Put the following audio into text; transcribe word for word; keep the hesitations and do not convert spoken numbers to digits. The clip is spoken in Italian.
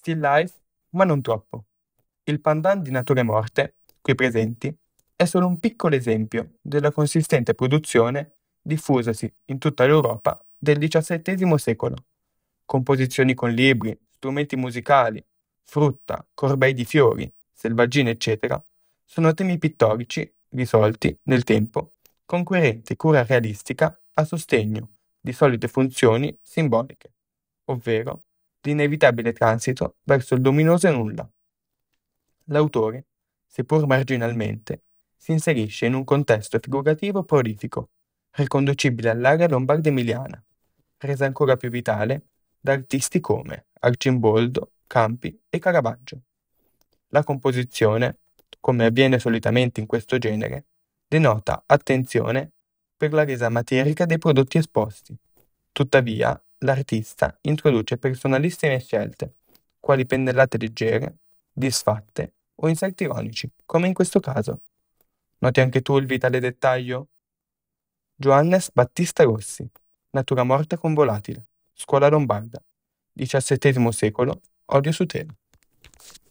Still life, ma non troppo. Il pandan di Nature Morte, qui presenti, è solo un piccolo esempio della consistente produzione diffusasi in tutta l'Europa del diciassettesimo secolo. Composizioni con libri, strumenti musicali, frutta, corbeie di fiori, selvaggine, eccetera, sono temi pittorici risolti nel tempo con coerente cura realistica a sostegno di solite funzioni simboliche, ovvero l'inevitabile transito verso il luminoso nulla. L'autore, seppur marginalmente, si inserisce in un contesto figurativo prolifico, riconducibile all'area lombardo-emiliana, resa ancora più vitale da artisti come Arcimboldo, Campi e Caravaggio. La composizione, come avviene solitamente in questo genere, denota attenzione per la resa materica dei prodotti esposti. Tuttavia, l'artista introduce personalissime scelte, quali pennellate leggere, disfatte o inserti ironici, come in questo caso. Noti anche tu il vitale dettaglio? Johannes Battista Rossi, Natura morta con volatile, Scuola lombarda, diciassettesimo secolo, olio su tela.